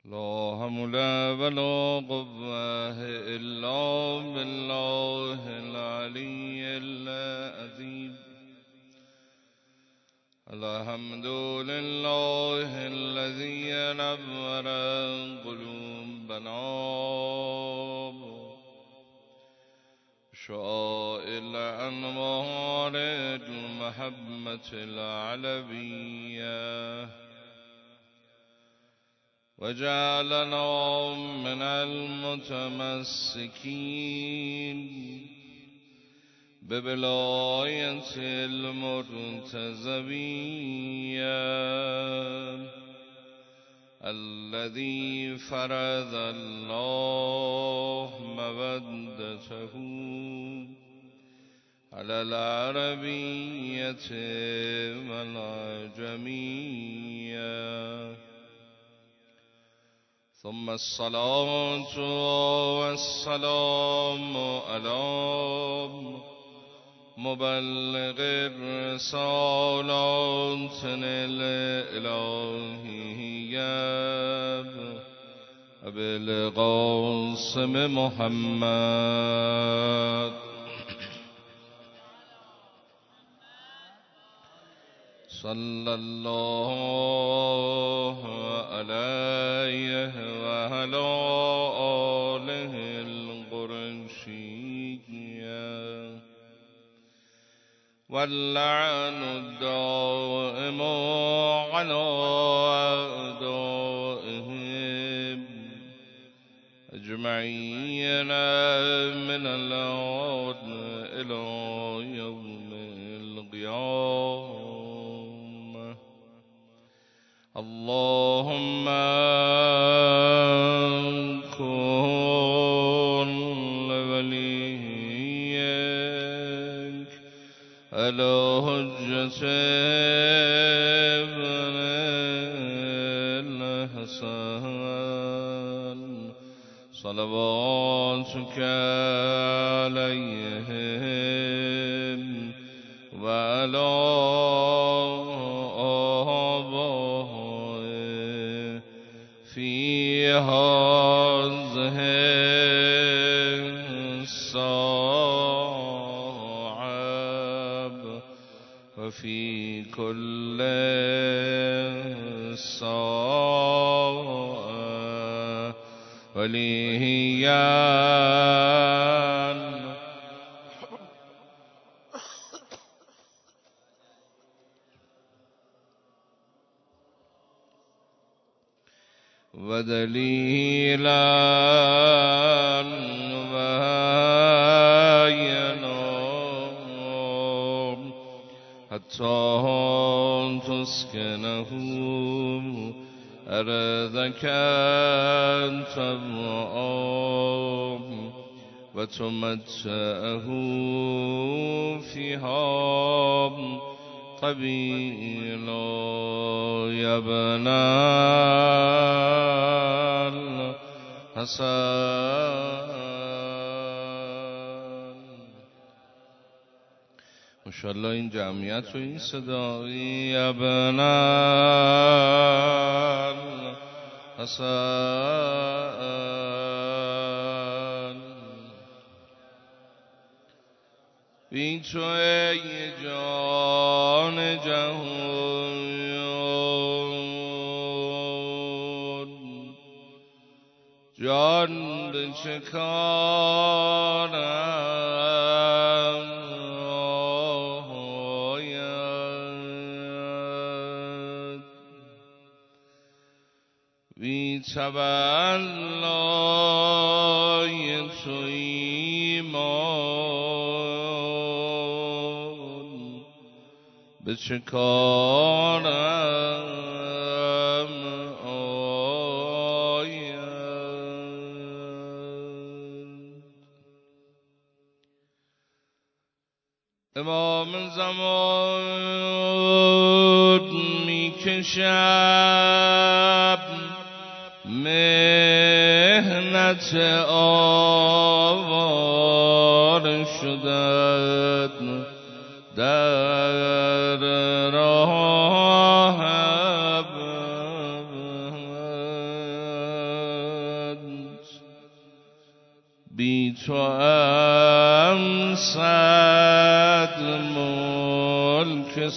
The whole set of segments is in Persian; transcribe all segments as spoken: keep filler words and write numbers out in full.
لا حول ولا قوة إلا بالله العلي العظيم. الحمد لله الذي نور قلوبنا بشعاع الأنوار المحبة العلوية، وجعلنا من المتمسكين بولاية المرتضوية الذي فرض الله مودته على العربية والعجمية. ثم الصلاة والسلام على مبلغ الرسالات الإلهية أبي القاسم محمد صلى الله عليه وعلى آله القرشية، واللعن الدائم على أعدائهم أجمعين من الآن إلى يوم القيامة. اللهم كن لوليك على حجة ابن الحسن صلواتك عليهم وعلى آبائهم في هذه الساعة وفي كل ساعة وليان ودليلا وعينا حتى تسكنه أرضك طوعا وتمتعه فيها طويلا يا ابن الحسن. ماشاءالله این جمعیت و این صدایی یا ابن الحسن، بی تو ای جان جهان جان به چه کارم آید، بی تولای تو ایمان به چه کارم امام زمان می کشم مهنت آوار شدن در راه بی تو ام صد ملک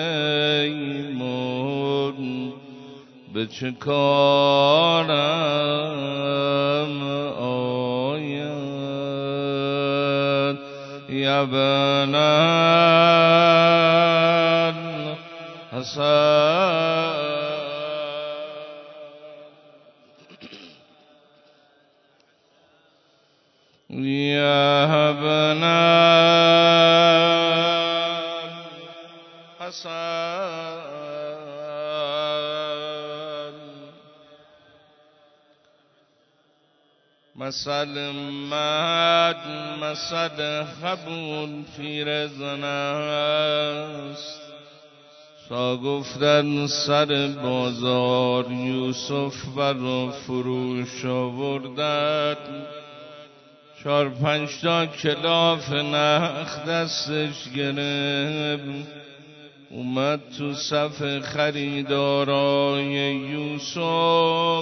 سلیمان، به چه کارم آید یبنان حسن. یا ابنان حسن، مثل مد مثل خبون پیر زن است، تا گفتن سر بازار یوسف بر فروش آوردن، چار پنج تا کلاف نخ دستش گرفت، اومد تو صف خریدارای یوسف،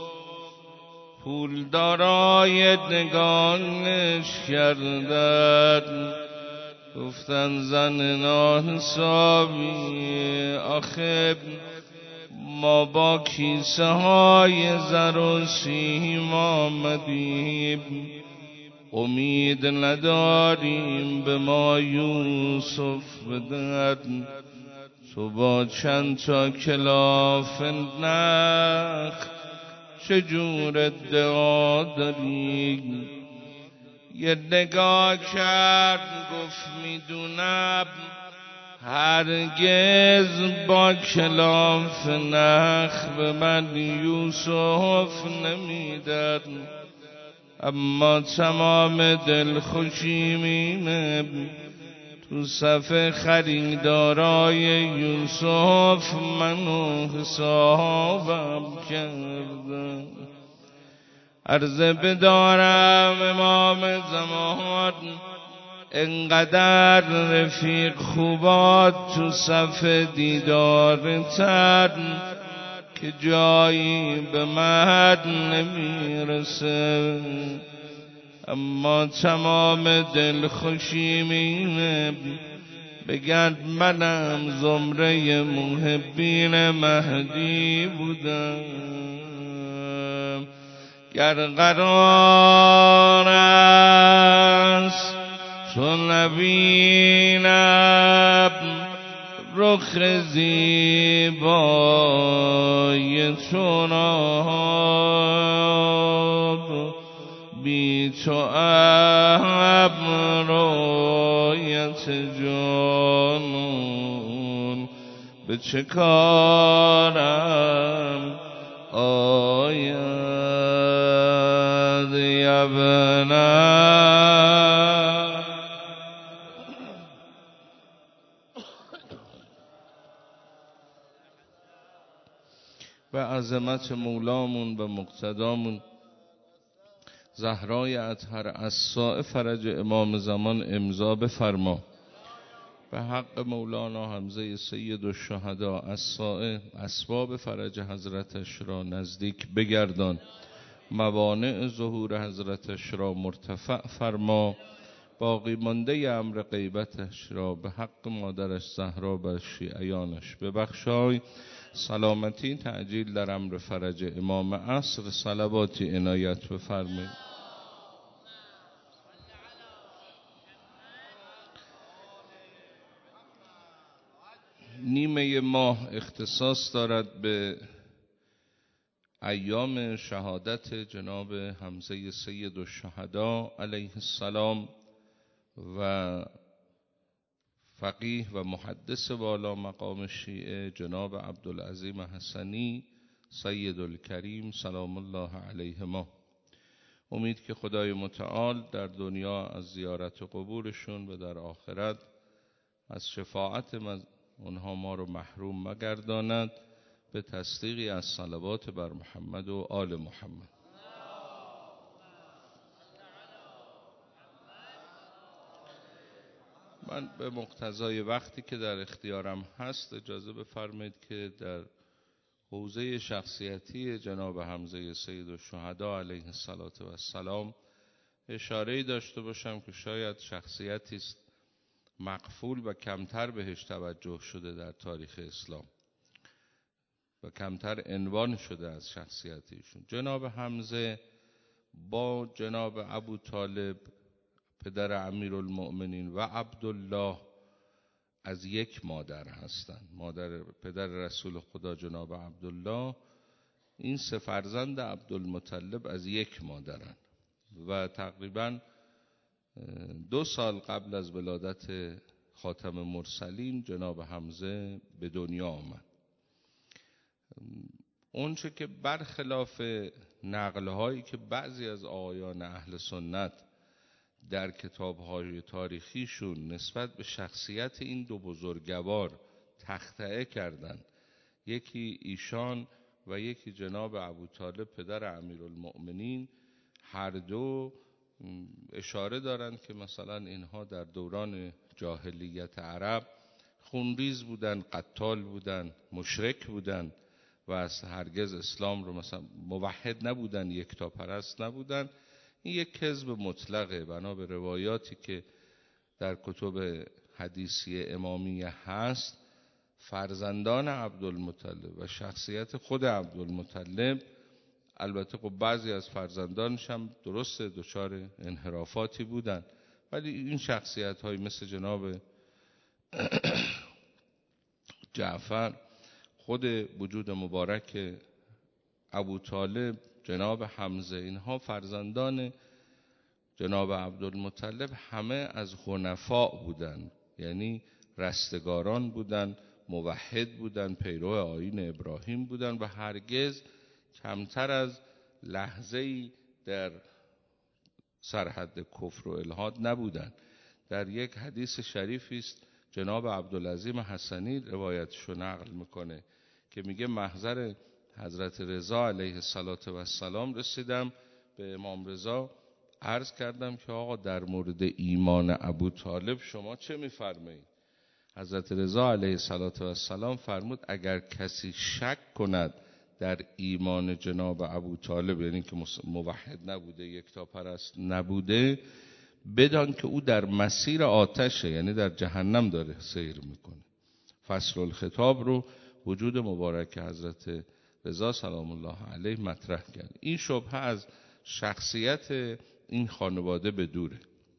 پولدارای نگانش کردن، گفتن زن ناحسابی، آخه ما با کیسه های زر و سیم آمدیم، امید نداریم به ما یوسف بدن، تو با چند تا کلاف نخ چجور ادعا داری؟ یه نگاه کرد گفت میدونم هرگز با کلاف نخ به من یوسف نمیدن، اما تمام دلخوشی مینه تو صف خریدارای یوسف منو حسابم کردن. عرضه بدارم امام زمان، انقدر رفیق خوبات تو صف دیدارتن که جایی به من نمیرسه، اما تمام دلخوشی مینه بگن منم زمره محبین مهدی بودم. گر قرار است تو نبینم رخ زیبای تو را، بی تو ام رایت جانون، به چه کارم آید یبنان. به عظمت مولامون و مقتدامون زهرای اطهر الساء فرج امام زمان امضا بفرما. به حق مولانا حمزه سید الشهدا الساء اسباب فرج حضرتش را نزدیک بگردان، موانع ظهور حضرتش را مرتفع فرما، باقی مانده امر غیبتش را به حق مادرش زهرا و شیعیانش ببخشای. سلامتی تعجیل در امر فرج امام عصر صلواتی عنایت بفرمایید. نیمه ماه اختصاص دارد به ایام شهادت جناب حمزه سید الشهدا علیه السلام و فقیه و محدث والا مقام شیعه جناب عبدالعظیم حسنی سید الکریم سلام الله علیهما. امید که خدای متعال در دنیا از زیارت قبورشون و در آخرت از شفاعت اونها ما رو محروم مگرداند، به تصدیقی از صلوات بر محمد و آل محمد. من به مقتضای وقتی که در اختیارم هست اجازه بفرمایید که در حوزه شخصیتی جناب حمزه سید الشهدا علیه السلام اشاره‌ای داشته باشم که شاید شخصیتی است مغفول و کمتر بهش توجه شده در تاریخ اسلام و کمتر عنوان شده از شخصیت ایشون. جناب حمزه با جناب ابو طالب پدر امیرالمؤمنین و عبدالله از یک مادر هستند. مادر پدر رسول خدا جناب عبدالله، این سه فرزند عبدالمطلب از یک مادرند و تقریبا دو سال قبل از ولادت خاتم مرسلین جناب حمزه به دنیا آمد. اونچه که برخلاف نقل‌هایی که بعضی از آقایان اهل سنت در کتاب‌های تاریخیشون نسبت به شخصیت این دو بزرگوار تخطئه کردند، یکی ایشان و یکی جناب ابوطالب پدر امیرالمؤمنین، هر دو اشاره دارند که مثلا اینها در دوران جاهلیت عرب خونریز بودن، قتال بودن، مشرک بودن و از هرگز اسلام رو مثلا موحد نبودن، یکتاپرست نبودن. این یک کذب مطلقه. بنا به روایاتی که در کتب حدیثی امامیه هست، فرزندان عبدالمطلب و شخصیت خود عبدالمطلب، البته خب بعضی از فرزندانش هم درست دچار انحرافاتی بودن، ولی این شخصیت های مثل جناب جعفر، خود وجود مبارک ابوطالب، جناب حمزه، اینها فرزندان جناب عبدالمطلب همه از حنفاء بودن، یعنی رستگاران بودن، موحد بودن، پیرو آیین ابراهیم بودن و هرگز کمتر از لحظه‌ای در سرحد کفر و الحاد نبودن. در یک حدیث شریفی است جناب عبدالعظیم حسنی روایتشو نقل میکنه که میگه محضر حضرت رضا علیه السلام رسیدم، به امام رضا عرض کردم که آقا در مورد ایمان ابوطالب شما چه میفرمایید؟ حضرت رضا علیه السلام فرمود اگر کسی شک کند در ایمان جناب ابوطالب، یعنی که موحد نبوده، یکتاپرست نبوده، بدان که او در مسیر آتشه، یعنی در جهنم داره سیر میکنه. فصل الخطاب رو وجود مبارک حضرت رضا سلام الله علیه مطرح کرد. این شبهه از شخصیت این خانواده به دوره.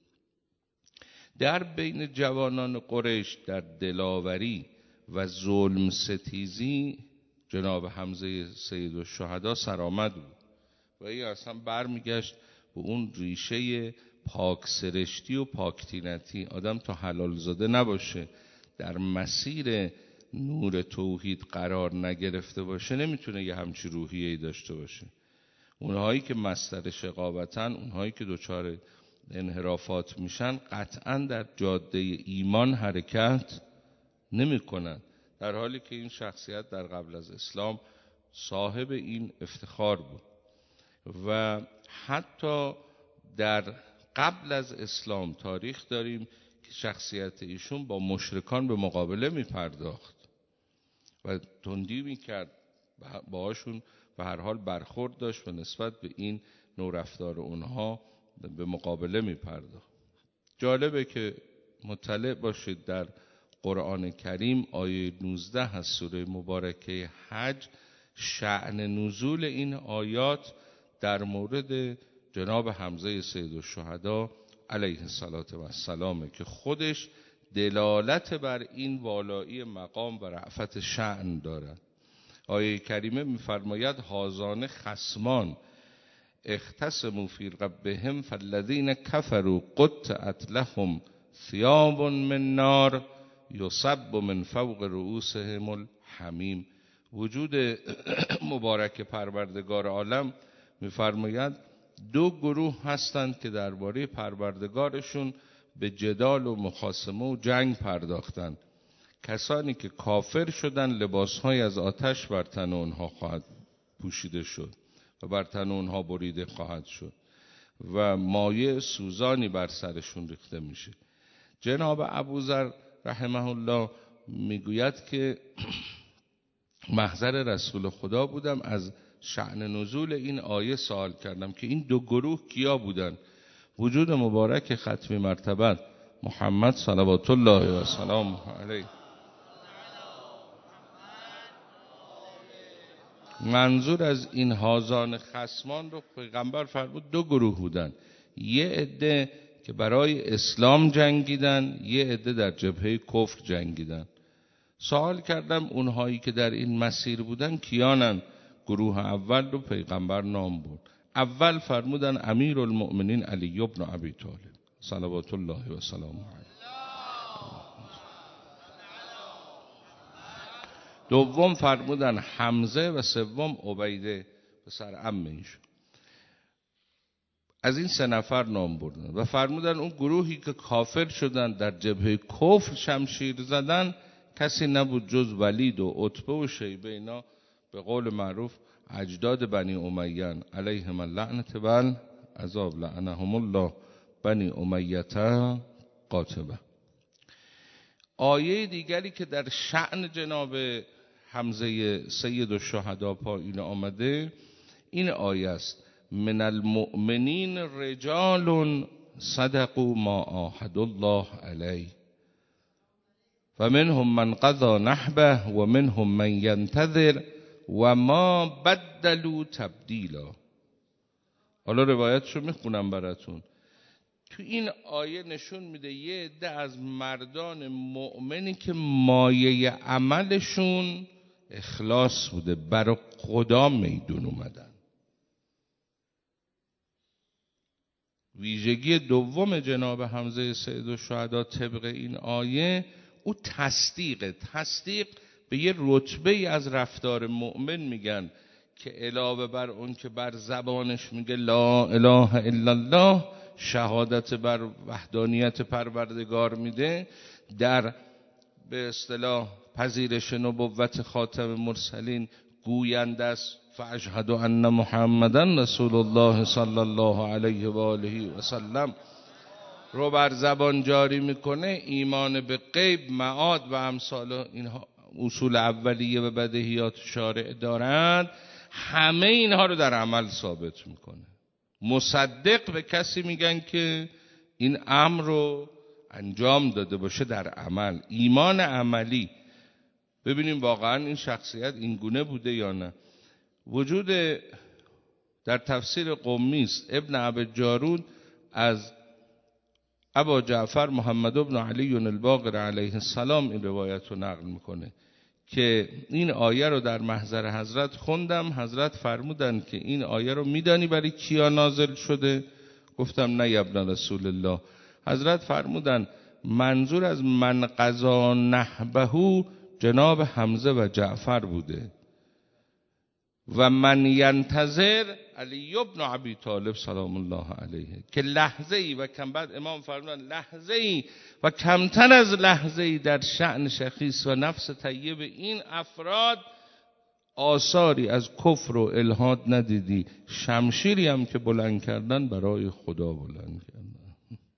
در بین جوانان قریش در دلاوری و ظلم ستیزی جناب حمزه سید الشهدا سرآمد بود و این اصلا برمیگشت به اون ریشه پاک سرشتی و پاکتینتی. آدم تا حلال زاده نباشه، در مسیر نور توحید قرار نگرفته باشه، نمیتونه یه همچی روحیه‌ای داشته باشه. اونهایی که مصدر شقاوتن، اونهایی که دچار انحرافات میشن، قطعا در جاده ایمان حرکت نمی کنن، در حالی که این شخصیت در قبل از اسلام صاحب این افتخار بود و حتی در قبل از اسلام تاریخ داریم که شخصیت ایشون با مشرکان به مقابله می پرداخت و تندی می کرد، باهاشون به هر حال برخورد داشت و نسبت به این نوع رفتار اونها به مقابله می پرداخت. جالبه که مطلع باشید در قرآن کریم آیه نوزده از سوره مبارکه حج، شأن نزول این آیات در مورد جناب حمزه سید الشهدا علیه السلام که خودش دلالت بر این والایی مقام و رأفت شأن دارد. آیه کریمه می‌فرماید هازان خصمان اختصموا فی ربهم فالذین کفروا قطعت لهم ثیاب من نار یصب من فوق رؤوسهم الحمیم. وجود مبارک پروردگار عالم می‌فرماید دو گروه هستند که درباره پروردگارشون به جدال و مخاصمه و جنگ پرداختند. کسانی که کافر شدن لباسهای از آتش بر تن اونها خواهد پوشیده شد و بر تن اونها بریده خواهد شد و مایع سوزانی بر سرشون ریخته میشه. جناب ابوذر رحمه الله میگوید که محضر رسول خدا بودم، از شأن نزول این آیه سوال کردم که این دو گروه کیا بودن؟ وجود مبارک ختمی مرتبت محمد صلوات الله و سلام علیه. منظور از این هازان خصمان رو پیغمبر فرمود دو گروه بودن، یه عده که برای اسلام جنگیدن، یه عده در جبهه کفر جنگیدن. سوال کردم اونهایی که در این مسیر بودن کیانن؟ گروه اول رو پیغمبر نام برد. اول فرمودن امیر المؤمنین علی ابن ابی طالب صلوات الله و سلام علیه. دوم فرمودن حمزه و سوم عبیده پسر عم ایشون. از این سه نفر نام بردن و فرمودن اون گروهی که کافر شدن در جبهه کفر شمشیر زدن کسی نبود جز ولید و عتبه و شیبه، اینا به قول معروف اجداد بنی امیه علیهم اللعنة و العذاب لعنهم الله بنی امیه قاطبه. آیه دیگری که در شأن جناب حمزه سید الشهدا پایین آمده این آیه است: من المؤمنین رجال صدقوا ما عاهدوا الله علیه و منهم من قضى نحبه و منهم من ینتظر و ما بدلوا تبدیلا. حالا روایتشو میخونم براتون. تو این آیه نشون میده یه عده از مردان مؤمنی که مایه عملشون اخلاص بوده، برای خدا میدون اومدن. ویژگی دوم جناب حمزه سید الشهدا طبق این آیه او تصدیق تصدیق به یه رتبه از رفتار مؤمن میگن که علاوه بر اون که بر زبانش میگه لا اله الا الله، شهادت بر وحدانیت پروردگار میده، در به اصطلاح پذیرش نبوت خاتم مرسلین گوینده است فاشهد ان محمدن رسول الله صلی الله علیه و آله و سلم رو بر زبان جاری میکنه. ایمان به غیب، معاد و امثال اینها اصول اولیه و بدیهیات شارع دارند، همه اینها رو در عمل ثابت میکنه. مصدق به کسی میگن که این امر رو انجام داده باشه در عمل، ایمان عملی. ببینیم واقعا این شخصیت این گونه بوده یا نه. وجود در تفسیر قمی است ابن عبد جارود از ابا جعفر محمد ابن علی الباقر علیه السلام این روایت رو نقل میکنه که این آیه رو در محضر حضرت خوندم. حضرت فرمودن که این آیه رو میدانی برای کیا نازل شده؟ گفتم نه ابن رسول الله. حضرت فرمودن منظور از من قضا نحبه جناب حمزه و جعفر بوده و من ینتظر علی ابن ابی طالب سلام الله علیه، که لحظه ای و کم بعد امام فرمودن لحظه ای و کمتر از لحظه ای در شأن شخیص و نفس طیب این افراد آثاری از کفر و الحاد ندیدی، شمشیری هم که بلند کردن برای خدا بلند کردن.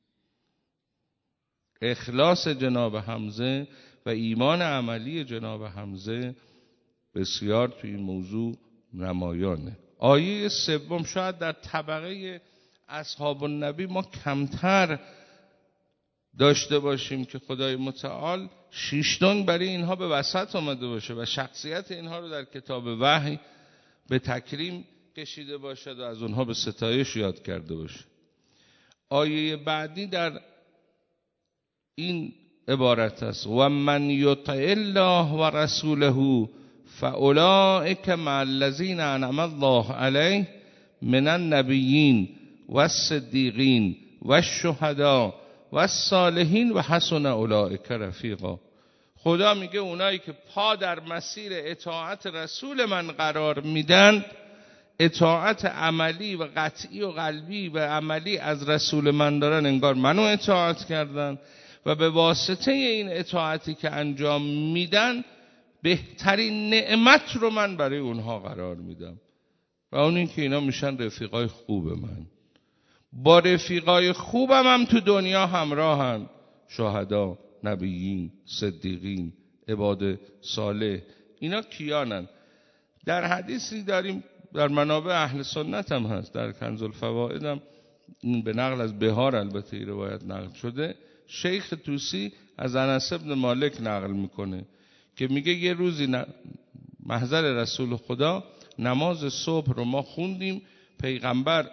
اخلاص جناب حمزه و ایمان عملی جناب حمزه بسیار تو این موضوع نمایانه. آیه سوم شاید در طبقه اصحاب النبی ما کمتر داشته باشیم که خدای متعال شیشتون برای اینها به وسط آمده باشه و شخصیت اینها رو در کتاب وحی به تکریم کشیده باشد و از اونها به ستایش یاد کرده باشه. آیه بعدی در این عبارت است: و من یطع الله و رسوله فاولئک مع الذین انعم الله علیهم من النبیین و الصدیقین و الشهداء و الصالحین و حسن اولئک رفیقا. خدا میگه اونایی که پا در مسیر اطاعت رسول من قرار میدن، اطاعت عملی و قطعی و قلبی و عملی از رسول من دارن، انگار منو اطاعت کردن و به واسطه این اطاعتی که انجام میدن بهترین نعمت رو من برای اونها قرار میدم و اون این که اینا میشن رفیقای خوب من. با رفیقای خوبم هم تو دنیا همراهن شهدا، نبیین، صدیقین، عباد صالح. اینا کیانن؟ در حدیثی داریم در منابع اهل سنت هم هست، در کنز الفوائد هم این به نقل از بهار البته این روایت نقل شده، شیخ طوسی از انس بن مالک نقل میکنه که میگه یه روزی محضر رسول خدا نماز صبح رو ما خوندیم، پیغمبر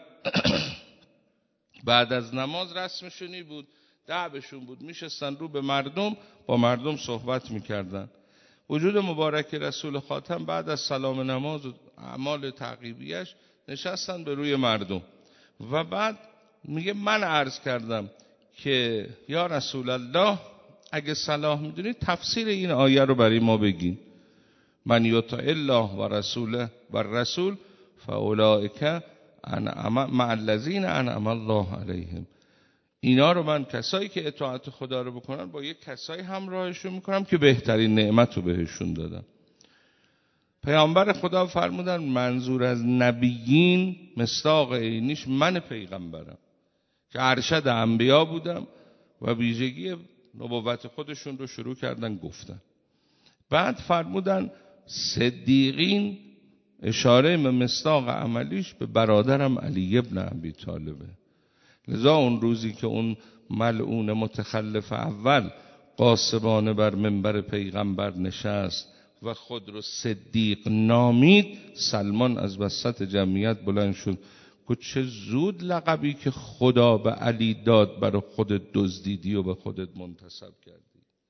بعد از نماز رسمشونی بود، دعوشون بود میشستن رو به مردم، با مردم صحبت میکردن. وجود مبارک رسول خاتم بعد از سلام نماز و اعمال تعقیبیش نشستن به روی مردم و بعد میگه من عرض کردم که یا رسول الله اگه صلاح میدونید تفسیر این آیه رو برای ما بگین. من یطع الله و رسوله و رسول فاولئک مع الذین انعم الله علیهم. اینا رو من کسایی که اطاعت خدا رو بکنن با یک کسایی همراهشون میکنم که بهترین نعمت رو بهشون دادم. پیامبر خدا فرمودن منظور از نبیین مصداق عینیش من پیغمبرم که ارشد انبیا بودم و ویژگی نبوت خودشون رو شروع کردن گفتن. بعد فرمودن صدیقین اشاره به مصداق عملیش به برادرم علی ابن ابی طالبه. لذا اون روزی که اون ملعون متخلف اول قاسبانه بر منبر پیغمبر نشست و خود رو صدیق نامید، سلمان از وسط جمعیت بلند شد که چه زود لقبی که خدا به علی داد برای خودت دزدیدی و به خودت منتسب کردی.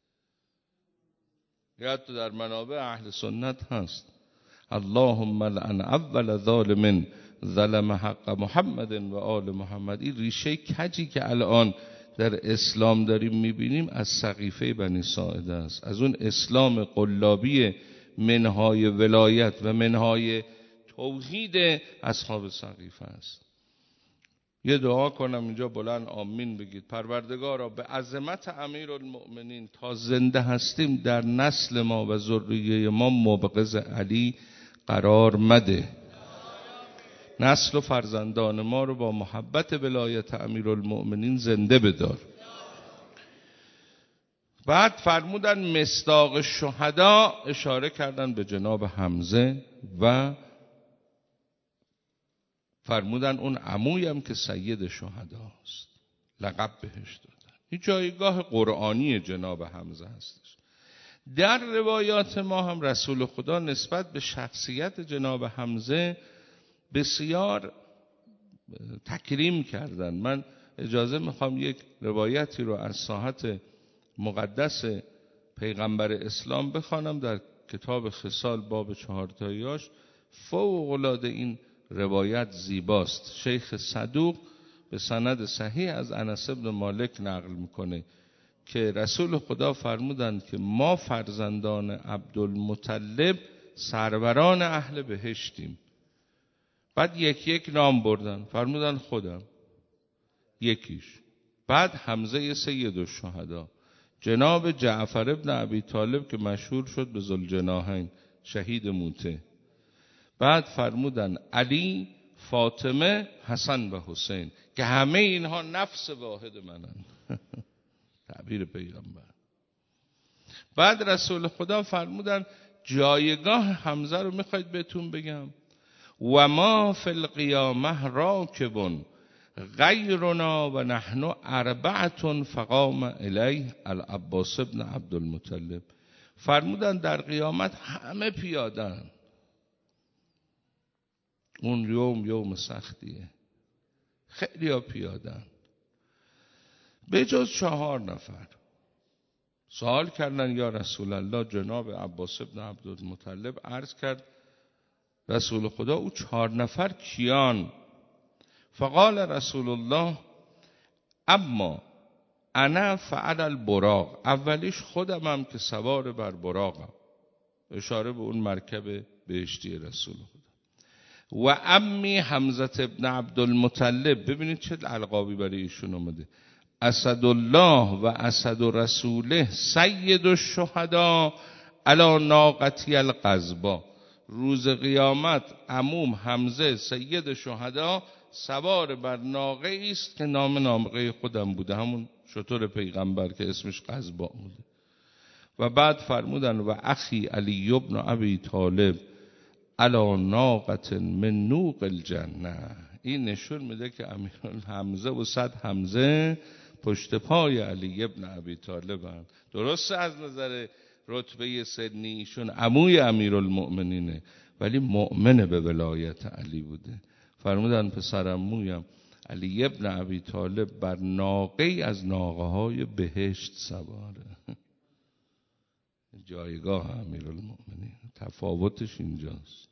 یاد تو در منابع اهل سنت هست اللهم لعن اول ظالم ظلم حق محمد و آل محمد. این ریشه کجی که الان در اسلام داریم میبینیم از سقیفه بنی ساعده است، از اون اسلام قلابی منهای ولایت و منهای توحید اصحاب سقیفه است. یه دعا کنم اینجا بلند آمین بگید. پروردگارا به عظمت امیرالمؤمنین تا زنده هستیم در نسل ما و ذریه ما مبغض علی قرار مده. نسل و فرزندان ما رو با محبت ولایت امیرالمؤمنین زنده بدار. بعد فرمودن مصداق شهدا، اشاره کردن به جناب حمزه و فرمودن اون عموی هم که سید شهداست، لقب بهش دادن. این جایگاه قرآنی جناب حمزه هستش. در روایات ما هم رسول خدا نسبت به شخصیت جناب حمزه بسیار تکریم کردن. من اجازه میخوام یک روایتی رو از ساحت مقدس پیغمبر اسلام بخوانم در کتاب خصال باب چهارتاییاش. فوق العاده این روایت زیباست. شیخ صدوق به سند صحیح از انس بن مالک نقل میکنه که رسول خدا فرمودند که ما فرزندان عبدالمطلب سروران اهل بهشتیم. بعد یک یک نام بردن، فرمودن خودم یکیش، بعد حمزه سید الشهدا، جناب جعفر ابن ابی طالب که مشهور شد به ذوالجناحین شهید موته، بعد فرمودن علی، فاطمه، حسن و حسین که همه اینها نفس واحد منن. تعبیر پیغمبر. بعد رسول خدا فرمودن جایگاه حمزه رو میخواید بهتون بگم؟ و ما فی القیامه راکبون غیرنا و نحن اربعتون فقام الیه العباس ابن عبدالمطلب. فرمودن در قیامت همه پیادن. اون یوم یوم سختیه، خیلی ها پیادن به جز چهار نفر. سوال کردن یا رسول الله، جناب عباس ابن عبدالمطلب عرض کرد رسول خدا او چهار نفر کیان؟ فقال رسول الله اما انا فعل البراق، اولیش خودمم که سوار بر براقم، اشاره به اون مرکب بهشتی رسول خدا. و امی حمزه ابن عبدالمطلب، ببینید چه القابی برای ایشون اومده، اسد الله و اسد رسوله سید الشهدا علی ناقتی القضبا. روز قیامت عموم حمزه سید شهدا سوار بر ناقه است که نام ناقه خودم بوده، همون شتر پیغمبر که اسمش قضبا بوده. و بعد فرمودن و اخی علی ابن ابی طالب علی ناقه من نوق الجنه. این نشون میده که امیرالحمزه و صد حمزه پشت پای علی ابن ابی طالبن. درسته از نظر رتبه سنی ایشون عموی امیرالمؤمنینه، ولی مؤمن به ولایت علی بوده. فرمودن پسرعمویم علی ابن ابی طالب بر ناقه از ناقه های بهشت سواره. جایگاه امیرالمؤمنین تفاوتش اینجاست.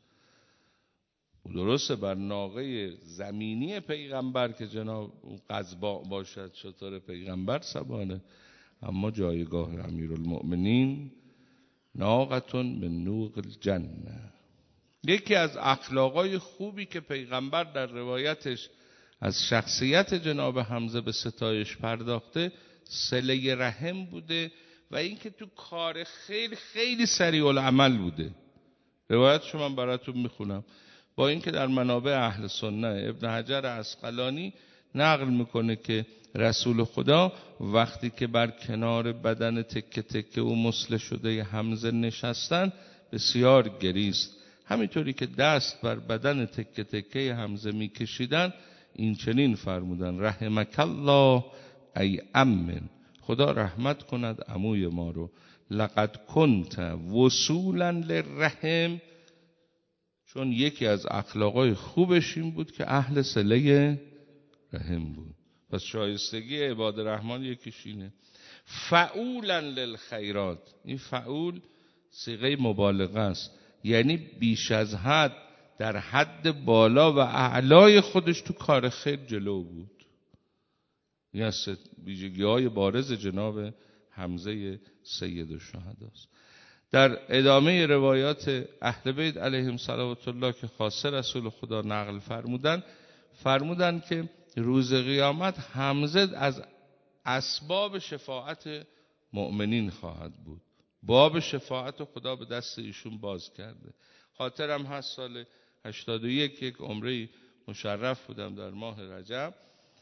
درسته بر ناقه زمینی پیغمبر که جناب قزباء باشد شطور پیغمبر سواره، اما جایگاه امیرالمؤمنین ناقتون من نوق الجنه. یکی از اخلاقای خوبی که پیغمبر در روایتش از شخصیت جناب حمزه به ستایش پرداخته صله رحم بوده و اینکه تو کار خیلی خیلی سریع العمل بوده. روایتشو من براتون میخونم، با اینکه در منابع اهل سنت ابن حجر عسقلانی نقل میکنه که رسول خدا وقتی که بر کنار بدن تکه تکه و مسله شده حمزه نشستن بسیار گریست. همینطوری که دست بر بدن تکه تکه حمزه میکشیدن این چنین فرمودن رحمک الله ای امن، خدا رحمت کند عموی ما رو، لقد کنت وصولا للرحم، چون یکی از اخلاقای خوبش این بود که اهل صله رحم بود. پس شایستگی عباد رحمان یکیش اینه. فعولا للخیرات، این فعول صیغه مبالغه است، یعنی بیش از حد در حد بالا و اعلای خودش تو کار خیر جلو بود. این از ویژگی های بارز جناب حمزه سید الشهداست. در ادامه روایات اهل بیت علیهم صلوات الله که خاصه رسول خدا نقل فرمودن، فرمودن که روز قیامت حمزه از اسباب شفاعت مؤمنین خواهد بود. باب شفاعت خدا به دست ایشون باز کرده. خاطرم هست سال هشتاد و یک یک عمره مشرف بودم در ماه رجب،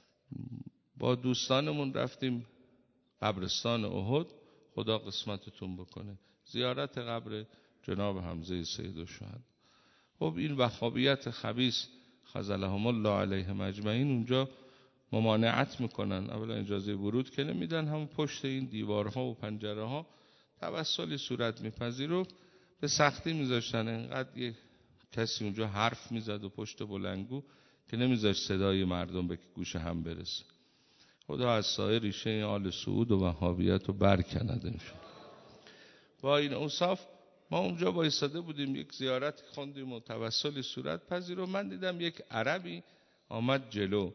با دوستانمون رفتیم قبرستان احد، خدا قسمتتون بکنه، زیارت قبر جناب حمزه سید الشهدا. خب این وهابیت خبیث خذلهم الله علیهم اجمعین اونجا ممانعت میکنن، اولا اجازه ورود که نمیدن، هم پشت این دیوارها و پنجره ها توسلی صورت میپذیرفت به سختی میذاشتن. انقدر یک کسی اونجا حرف میزد و پشت بلنگو که نمیذاشت صدای مردم به گوش هم برسه. خدا از سایر ریشه آل سعود و وهابیت رو برکند انشاءالله. با این اوصاف ما اونجا وایساده بودیم، یک زیارت خوندیم و توسلی صورت پذیر و من دیدم یک عربی آمد جلو،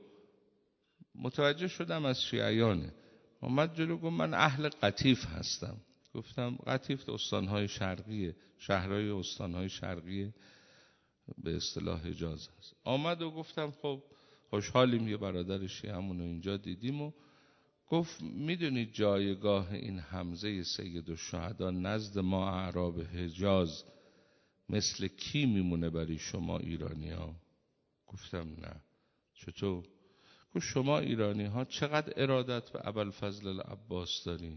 متوجه شدم از شیعیانه، آمد جلو گفت من اهل قطیف هستم. گفتم قطیف استانهای شرقیه، شهرهای استانهای شرقیه به اصطلاح حجاز هست. آمد و گفتم خب خوشحالیم یه برادر شیعمون رو اینجا دیدیم و گفت میدونید جایگاه این حمزه سید الشهدا نزد ما اعراب حجاز مثل کی میمونه برای شما ایرانی ها؟ گفتم نه. چطور؟ گفت شما ایرانی ها چقدر ارادت به ابوالفضل العباس دارین؟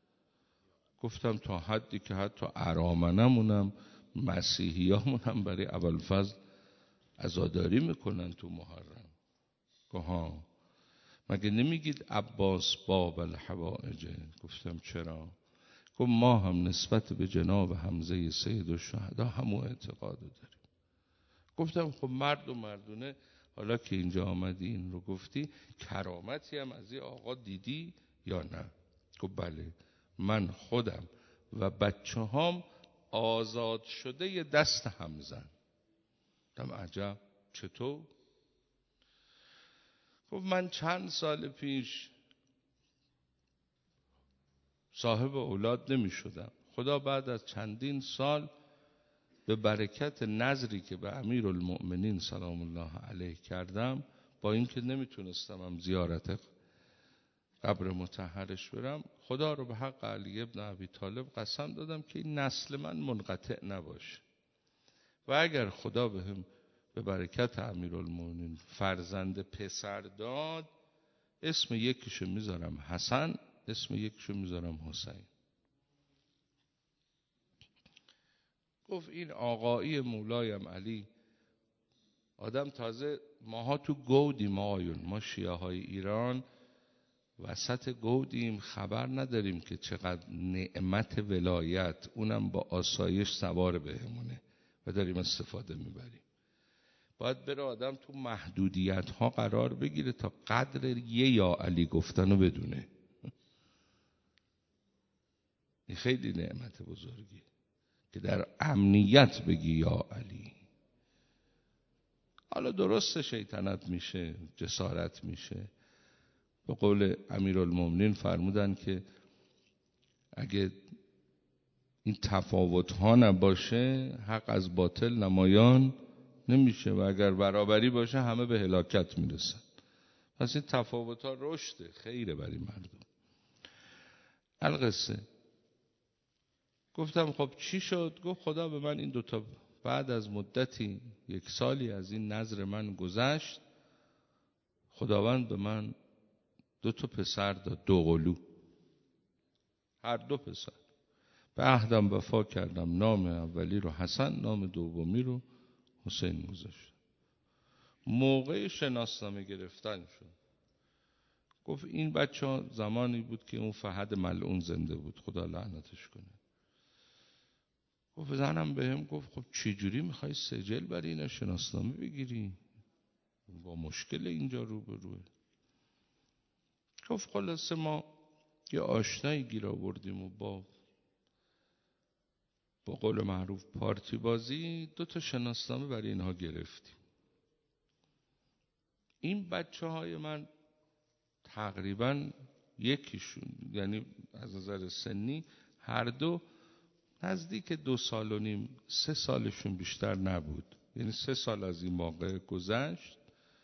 گفتم تا حدی که حتی ارامنمونم مسیحیامونم برای ابوالفضل عزاداری میکنن تو محرم. گفت ها مگه نمیگید عباس باب الحوائجه؟ گفتم چرا؟ گفت ما هم نسبت به جناب حمزه سید الشهدا همون اعتقادو داریم. گفتم خب مرد و مردونه، حالا که اینجا آمدی این رو گفتی، کرامتی هم از این آقا دیدی یا نه؟ گفت بله، من خودم و بچه هام آزاد شده دست حمزه. گفتم عجب، چطور؟ گفت من چند سال پیش صاحب اولاد نمی شدم، خدا بعد از چندین سال به برکت نظری که به امیرالمؤمنین سلام الله علیه کردم، با اینکه نمیتونستم هم زیارت قبر مطهرش برم، خدا رو به حق علی ابن ابی طالب قسم دادم که این نسل من منقطع نباشه و اگر خدا به هم به برکت امیرالمؤمنین فرزند پسر داد، اسم یکیشو میذارم حسن، اسم یکیشو میذارم حسین. گفت این آقایی مولایم علی آدم تازه ماها تو گودیم آقایون، ما شیعه های ایران وسط گودیم، خبر نداریم که چقدر نعمت ولایت اونم با آسایش سوار بهمونه و داریم استفاده میبریم. باید بره آدم تو محدودیت ها قرار بگیره تا قدر یه یا علی گفتن رو بدونه. این خیلی نعمت بزرگی که در امنیت بگی یا علی. حالا درست شیطنت میشه، جسارت میشه. به قول امیرالمومنین فرمودن که اگه این تفاوت ها نباشه حق از باطل نمایان نمیشه و اگر برابری باشه همه به هلاکت میرسن. پس این تفاوت ها رشده، خیره برای مردم. القصه گفتم خب چی شد؟ گفت خدا به من این دوتا بعد از مدتی یک سالی از این نظر من گذشت، خداوند به من دو تا پسر داد، دو قلو، هر دو پسر. به عهدم وفا کردم، نام اولی رو حسن، نام دومی رو حسین گذاشتم. موقع شناسنامه گرفتن شد. گفت این بچه ها زمانی بود که اون فهد ملعون زنده بود، خدا لعنتش کنه. گفت زنم بهم گفت خب چی جوری میخوای سجل برای اینا شناسنامه بگیری؟ با مشکل اینجا رو به روه. گفت خلاصه ما یه آشنایی گیر آوردیم و با با قول معروف پارتی بازی دو تا شناسنامه برای اینها گرفتیم. این بچه های من تقریبا یکیشون، یعنی از نظر سنی هر دو نزدیک دو سال و نیم سه سالشون بیشتر نبود. یعنی سه سال از این موقع گذشت.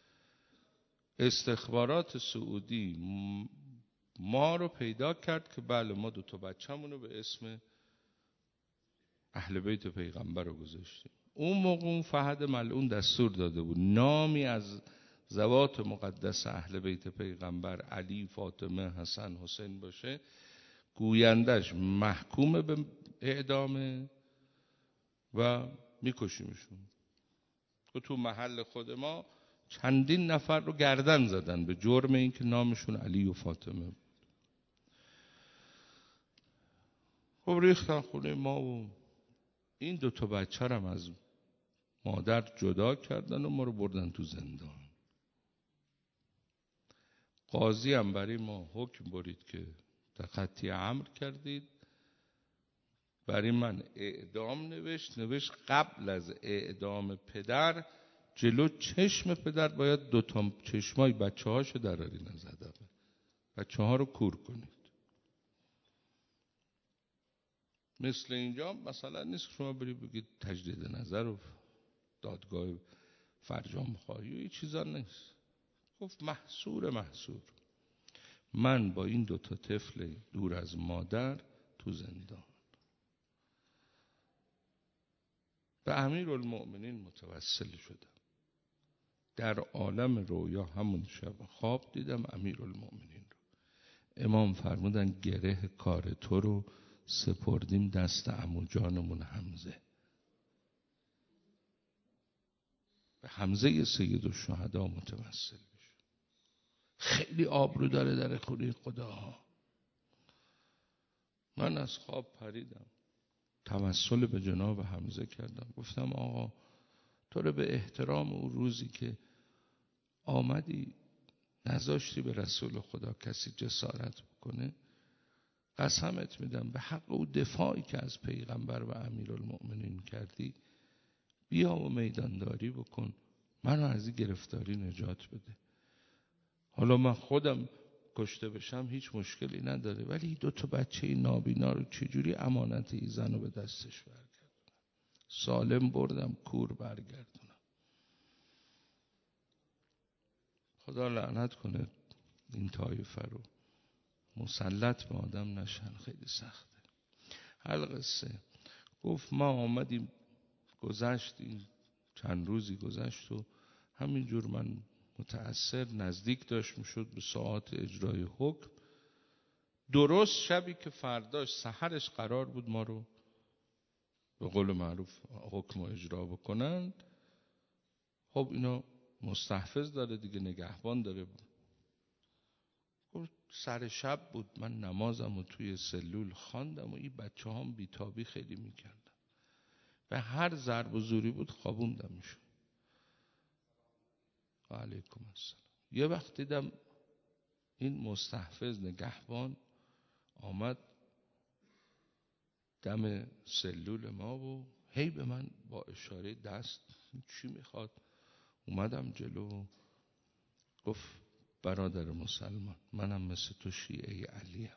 استخبارات سعودی ما رو پیدا کرد که بله ما دو تا بچه‌مون رو به اسم اهل بیت پیغمبر رو گذاشتیم. اون موقع اون فهد ملعون دستور داده بود نامی از ذوات مقدس اهل بیت پیغمبر، علی، فاطمه، حسن، حسین باشه، گویندش محکوم به اعدامه و میکشیمشون. و تو محل خود ما چندین نفر رو گردن زدن به جرم این که نامشون علی و فاطمه بود. خب ریختن خونه ما و این دو تا بچه هم از مادر جدا کردن و ما رو بردن تو زندان. قاضی هم برای ما حکم برید که تقطیع امر کردید. برای من اعدام نوشت. نوشت قبل از اعدام پدر جلو چشم پدر باید دو تا چشمای بچه هاشو درارین از ادب، بچه ها رو کور کنید. مثل اینجا مثلا نیست شما برید بگید تجدید نظر و دادگاه فرجام خواهی و این چیزا نیست. گفت محصور محصور من با این دو تا طفل دور از مادر تو زندان. به امیرالمؤمنین متوسل شدم. در عالم رویا همون شب خواب دیدم امیرالمؤمنین رو. امام فرمودن گره کار تو رو سپردیم دست عمو جانمون حمزه. به حمزه سید الشهدا متوسل بشه. خیلی آبرو داره در خونه خدا. من از خواب پریدم، توسل به جناب حمزه کردم. گفتم آقا تو رو به احترام اون روزی که آمدی نذاشتی به رسول خدا کسی جسارت بکنه، قسمت میدم به حق او دفاعی که از پیغمبر و امیرالمؤمنین کردی بیا و میدانداری بکن، منو از این گرفتاری نجات بده. حالا من خودم کشته بشم هیچ مشکلی نداره، ولی دو تا بچه نابینا رو چجوری امانت این زن رو به دستش برگردونم؟ سالم بردم کور برگردونم. خدا لعنت کنه این طایفه رو، مسلط به آدم نشن، خیلی سخته. القصه گفت ما آمدیم گذشت، این چند روزی گذشت و همینجور من متأثر نزدیک داشت میشد به ساعات اجرای حکم. درست شبی که فرداش سحرش قرار بود ما رو به قول معروف حکم و اجرا بکنند، خب اینا مستحفظ داره دیگه، نگهبان داره. سر شب بود، من نمازم رو توی سلول خواندم و این بچه هم بیتابی خیلی میکردن، به هر ضرب و زوری بود خوابوندم میشون. و علیکم السلام. یه وقت دیدم این مستحفظ نگهبان آمد دم سلول ما و هی به من با اشاره دست چی میخواد. اومدم جلو، گفت برادر مسلمان، منم مثل تو شیعه علیم.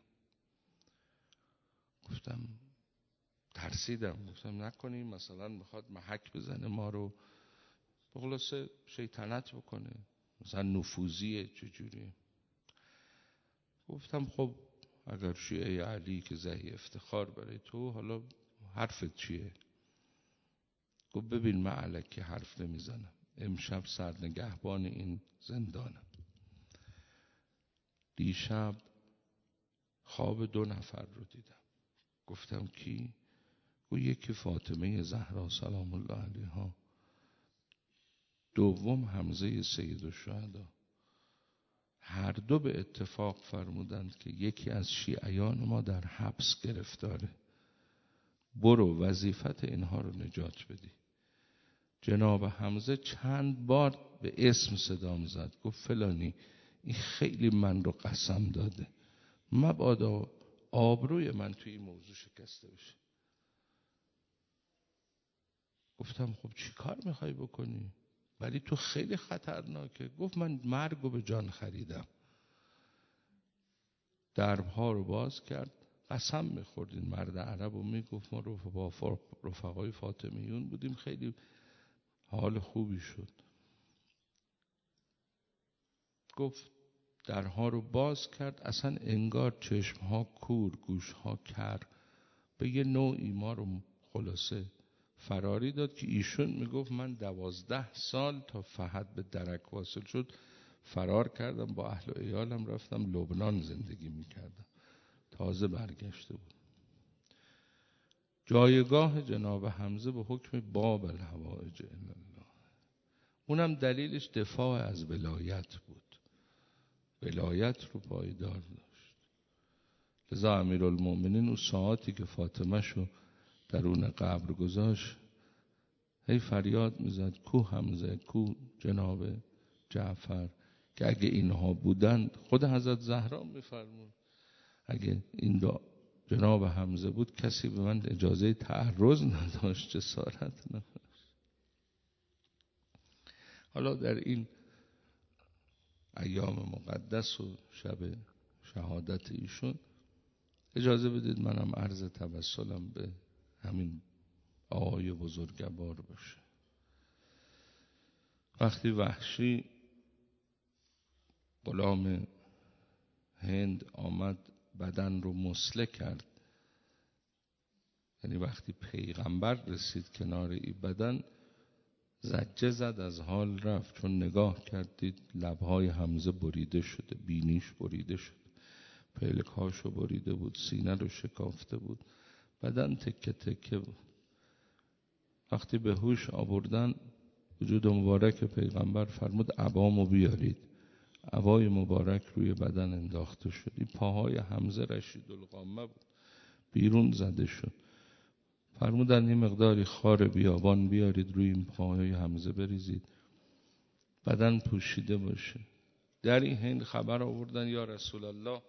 گفتم ترسیدم، گفتم نکنیم مثلا میخواد محک بزنه ما رو، به خلاصه شیطنت بکنه، مثلا نفوذیه چجوریه. گفتم خب اگر شیعه علی که زهی افتخار برای تو، حالا حرفت چیه؟ گفت ببین من الکی حرف نمیزنم، امشب سرنگهبان این زندانم. دیشب خواب دو نفر رو دیدم. گفتم کی؟ گفت یکی فاطمه زهرا سلام الله علیها، دوم حمزه سید الشهدا. هر دو به اتفاق فرمودند که یکی از شیعیان ما در حبس گرفتاره، برو وظیفت اینها رو نجات بدی. جناب حمزه چند بار به اسم صدام زد، گفت فلانی، این خیلی من رو قسم داده، مبادا آبروی من توی این موضوع شکسته بشه. گفتم خب چی کار میخوای بکنی؟ ولی تو خیلی خطرناکه. گفت من مرگ رو به جان خریدم. دربها رو باز کرد، قسم میخوردین مرد عرب و میگفت ما با رفقای فاطمیون بودیم، خیلی حال خوبی شد. گفت درها رو باز کرد، اصلا انگار چشمها کور، گوشها کر، به یه نوعی ما رو خلاصه فراری داد که ایشون میگفت من دوازده سال تا فهد به درک واصل شد فرار کردم، با اهل و عیالم رفتم لبنان زندگی میکردم، تازه برگشته بود. جایگاه جناب حمزه به حکم باب الحوائج الا الله، اونم دلیلش دفاع از ولایت بود، ولایت رو پایدار داشت. لذا امیرالمؤمنین اون ساعتی که فاطمه شو درون قبر گذاشت هی فریاد میزد کو حمزه، کو جناب جعفر، که اگه اینها بودند، خود حضرت زهرا میفرمود اگه این دو جناب حمزه بود کسی به من اجازه تعرض نداشت، جسارت نداشت. حالا در این ایام مقدس و شب شهادت ایشون اجازه بدید منم عرض توسلم به همین آقای بزرگوار باشه. وقتی وحشی غلام هند آمد بدن رو مسله کرد، یعنی وقتی پیغمبر رسید کنار این بدن زجه زد، از حال رفت، چون نگاه کردید لبهای حمزه بریده شده، بینیش بریده شده، پلکاشو بریده بود، سینه رو شکافته بود، بدن تکه تکه بود. وقتی به هوش آوردن وجود مبارک پیغمبر فرمود عبامو بیارید. عبای مبارک روی بدن انداخته شد. این پاهای حمزه رشید القامه بود، بیرون زده شد. فرمودن این مقداری خار بیابان بیارید روی این پاهای حمزه بریزید، بدن پوشیده باشه. در این حین خبر آوردن یا رسول الله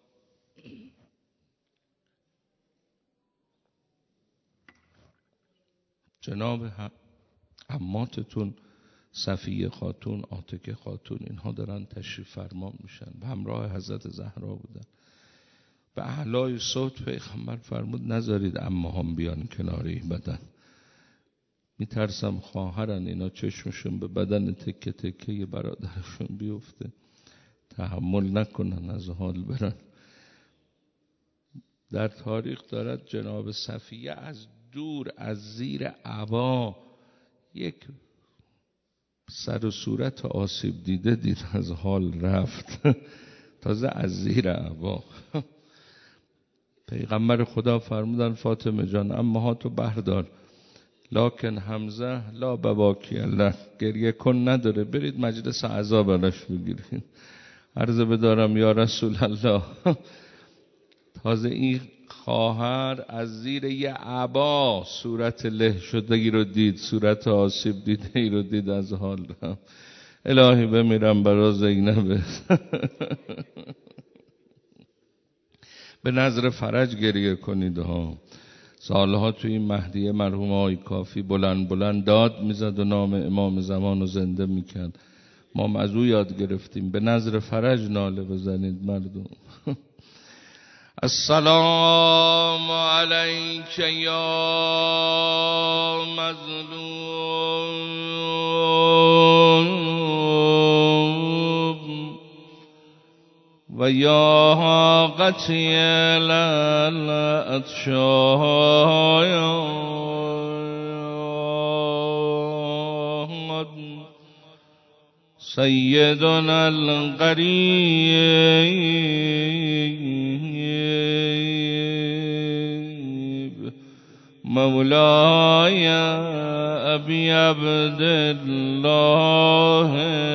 جناب عماتتون صفیه خاتون، عاتکه خاتون، اینها دارن تشریف فرما میشن، به همراه حضرت زهرا بودن. به اعلای صوت پیغمبر فرمود نذارید عمه‌هام بیان کناری بدن، میترسم خواهرن اینا چشمشون به بدن تکه تکه برادرشون بیفته، تحمل نکنن، از حال برن. در تاریخ دارد جناب صفیه از دور از زیر عبا یک سر و صورت آسیب دیده دید، از حال رفت تازه از زیر عبا. پیغمبر خدا فرمودن فاطمه جان امهاتو بردار، لکن حمزه لا بواکی الله، گریه کن نداره، برید مجلس اعضا براش بگیرید. عرض بدارم یا رسول الله، تازه این خواهر از زیر یه عبا صورت له شدگی رو دید، صورت آسیب دیده ای رو دید، از حال رفت. الهی بمیرم برا زینب. به نظر فرج گریه کنید ها. سالها توی این مهدیه مرحوم آقای کافی بلند بلند داد میزد و نام امام زمان رو زنده میکرد. ما از او یاد گرفتیم به نظر فرج ناله بزنید مردم. السلام علیک یا مظلوم و یا قتیل الاتشای سیدنا القریب مولاي أبي عبد الله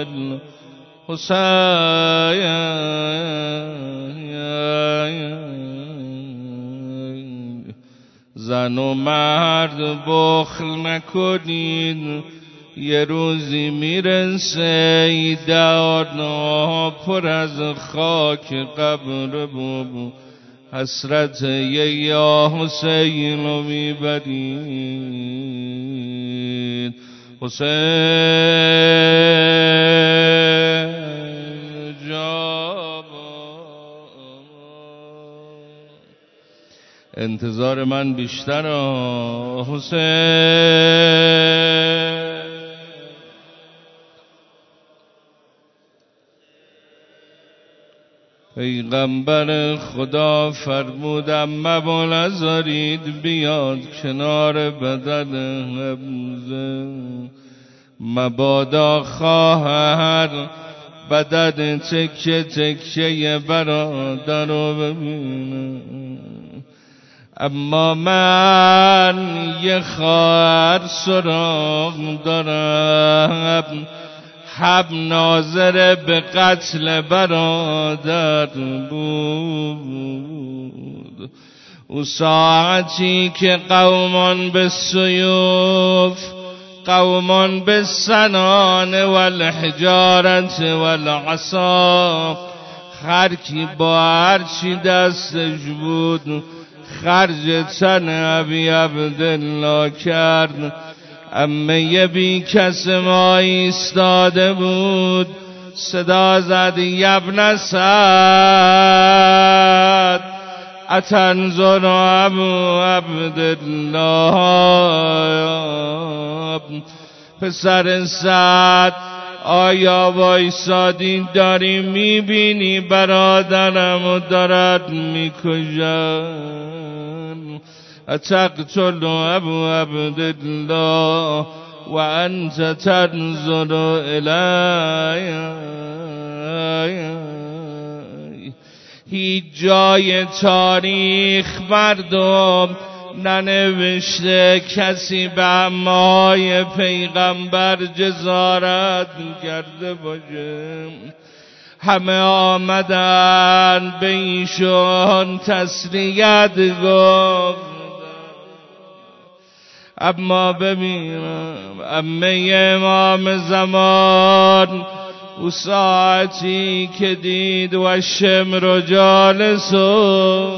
الحسين. زن و مرد بخل نکنید، یه روزی میرسه دارنا پر از خاک قبر بابو، حسرت یه یا حسین رو میبرید. حسین جابا انتظار من بیشتر، حسین پیغمبر خدا فرمودم مبال ازارید بیاد کنار بدن حمزه، مبادا خواهر بدن تکه تکه برادر رو ببینه. اما من یه خواهر سراغ دارم، حب ناظر به قتل برادر بود. او ساعتی که قومان به سیوف، قومان به سنان و الحجارت و العصا، هر کی با هرچی دستش بود خرج تن ابی عبدالله کرد. امه بی کس ما ایستاده بود، صدا زد یبن سعد اتنظر ابو عبدالله. پسر سعد آیا وایسادی داری میبینی برادرم دارد میکشن؟ اتقتل ابو عبدالله و انت تنظر الی. هیچ جای تاریخ مردم ننوشته کسی به عمای پیغمبر جزارت کرده باشه. همه آمدن به ایشون تسلیت گفت. اما ببینم امه امام زمان او ساعتی که دید و شمر جالسو،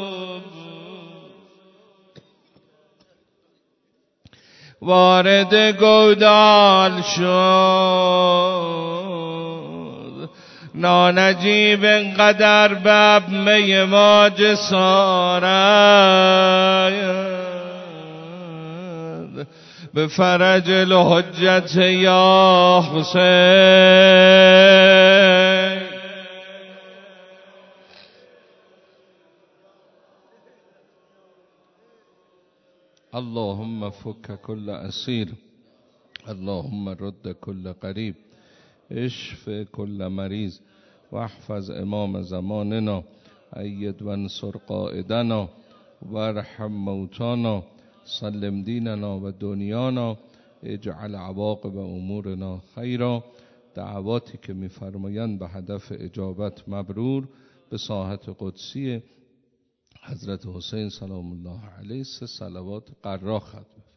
وارد گودال شد. نانجیب انقدر به امه ما جسارت، به فرج الحجت یا حسین. اللهم فك كل اسیر، اللهم رد كل قریب، اشف كل مریض، واحفظ امام زماننا، اید وانصر قائدنا، وارحم موتانا، سلم دیننا و دنیانا، اجعل عواقب امورنا خیرا. دعواتی که می‌فرمایند به هدف اجابت مبرور، به ساحت قدسی حضرت حسین سلام الله علیه سه صلوات قرا ختم.